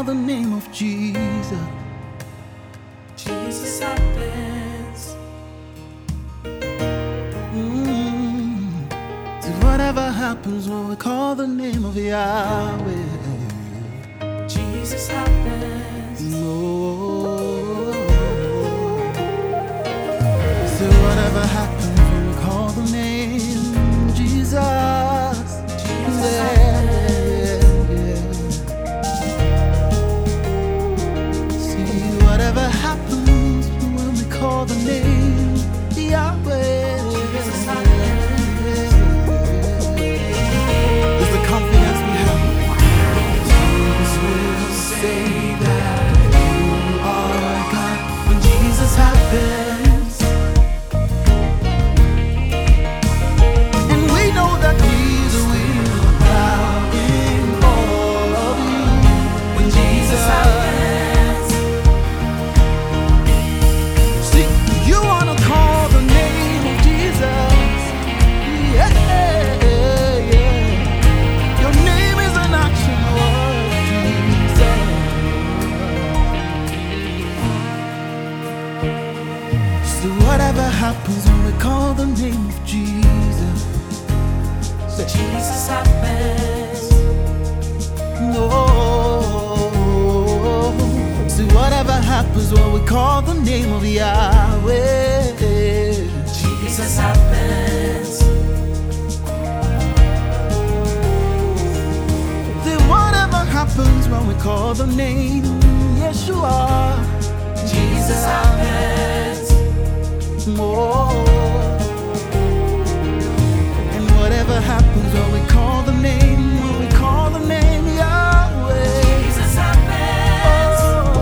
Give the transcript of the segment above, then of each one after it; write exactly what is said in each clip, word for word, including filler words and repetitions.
the name of Jesus. Jesus happens. Mm. So whatever happens when we call the name of Yahweh, Jesus happens. no. So whatever happens when we call the name Jesus, Jesus yeah, yeah, yeah. See whatever happens when we call the name Yahweh, Jesus happens. is the confidence we have. Tongues will say that you are God when Jesus happens. And we know that He's will abound in all of you When Jesus happens. See, you wanna call the name of Jesus. Yeah, yeah. Your name is an action word, Jesus. So whatever happens when we call the name of Jesus, say, Jesus happens. no. See whatever happens when we call the name of Yahweh, Jesus happens. see whatever happens when we call the name Yeshua, Jesus happens. oh. And whatever happens when we call the name, when we call the name Yahweh, Jesus happens.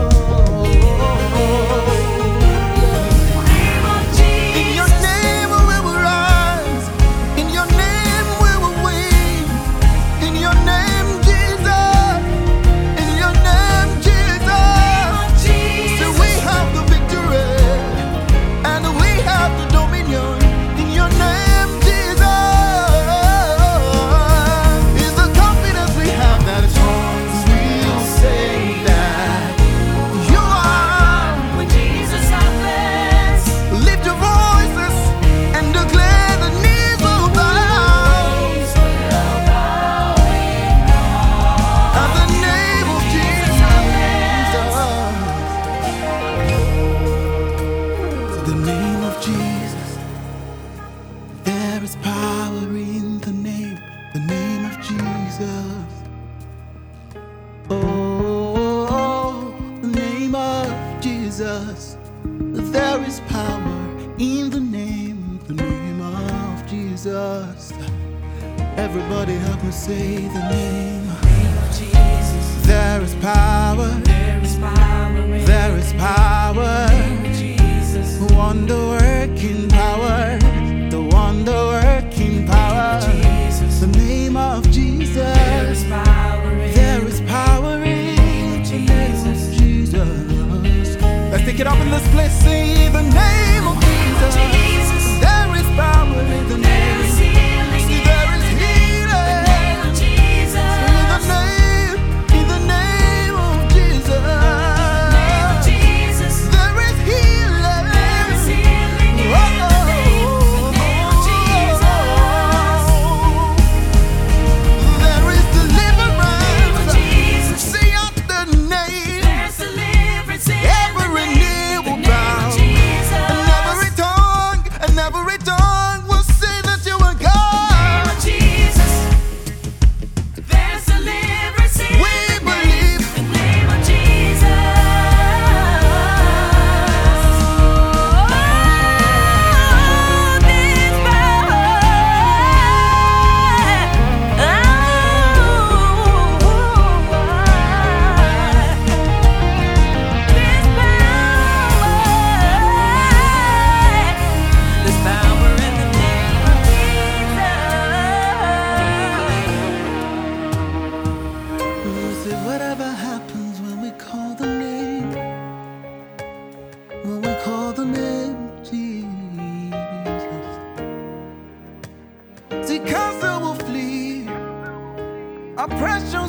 Name of in your Jesus. name we will rise, in your name we will win, in your name Jesus, in your name Jesus. So we have the victory, and we have the dominion, in your name Jesus. Is the confidence we have that tongues will say that you are. When Jesus happens. Lift your voices and declare the knees will bow at the name of Jesus. The name of Jesus. There is power in the name, the name of Jesus. Oh, the name of Jesus. There is power in the name, the name of Jesus. Everybody help me say the name. Name of Jesus. There is power, There is power in there is power. the name of Jesus. Wonder working power, the wonder working power. Jesus. The name of Jesus. There is power in There is power in the name of Jesus. Let's take it up in this place. Say the name of Jesus. Jesus. There is power in the There name. is healing See, in there is the name healing of Jesus. in the name, in the name of Jesus. Name of Jesus. There is healing. There is healing in the name, the name of Jesus. There is Name of deliverance. Jesus. Say out the name. There's deliverance in Every the knee name, the will name bow. of Jesus. And every tongue, and every tongue will say that you are Name God. of Jesus. There's deliverance in We the believe. name, the name of Jesus. Oh, this power. This power in the name of Jesus. Say whatever happens when we call the name, when we call the name Jesus. See, cancer will flee, oppression